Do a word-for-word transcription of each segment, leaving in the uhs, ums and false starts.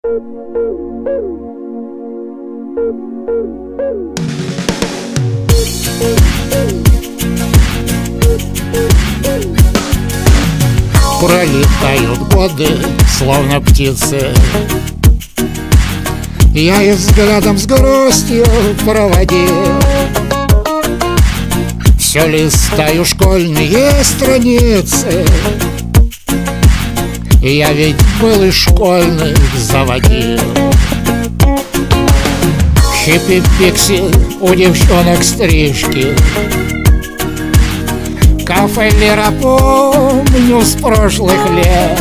Пролетают годы, словно птицы. Я их взглядом с грустью проводил. Все листаю школьные страницы. Я ведь был и школьных заводил. Хиппи-пикси, у девчонок стрижки. Кафе Лера помню с прошлых лет.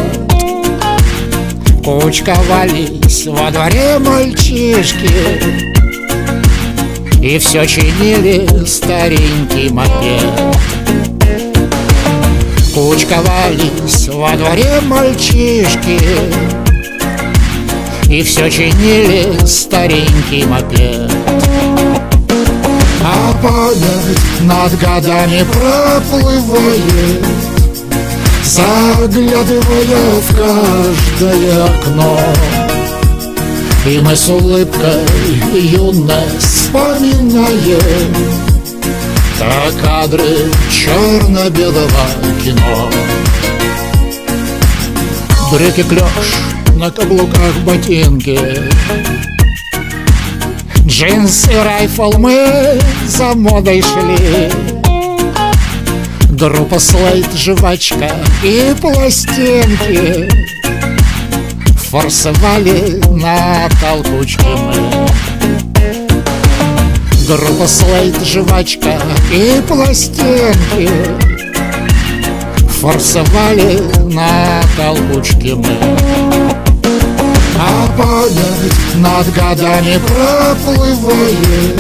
Кучковались во дворе мальчишки и все чинили старенький мопед. Кучковались во дворе мальчишки и все чинили старенький мопед. А память над годами проплывает, заглядывая в каждое окно. И мы с улыбкой юность вспоминаем то кадры черно-белого кино. Брюки клеш, на каблуках ботинки, джинсы, райфл, мы за модой шли. Группа Слейд, жвачка и пластинки, форсовали на толкучке мы. Группа Слейд, жвачка и пластинки, форсовали на толкучке мы. А память над годами проплывает,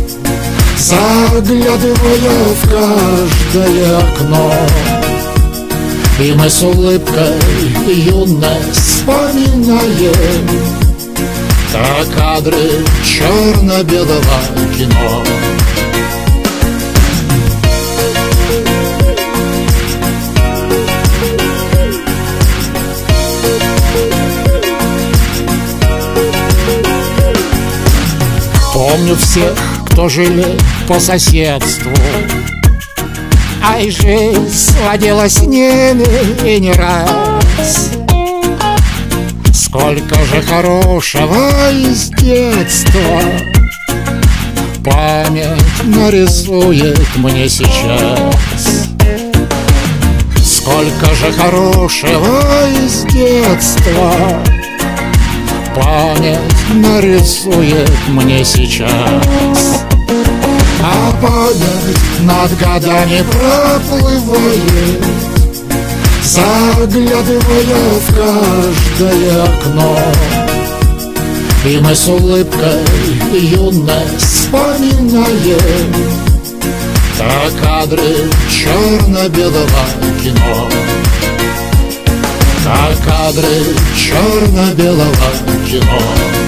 заглядывая в каждое окно. И мы с улыбкой юность вспоминаем то кадры черно-белого кино. Помню всех, кто жили по соседству. Ай, жизнь сводила с ними и не раз. Сколько же хорошего из детства память нарисует мне сейчас. Сколько же хорошего из детства память нарисует мне сейчас. А память над годами проплывает, заглядывая в каждое окно. И мы с улыбкой юность вспоминаем то кадры черно-белого кино. То кадры черно-белого кино.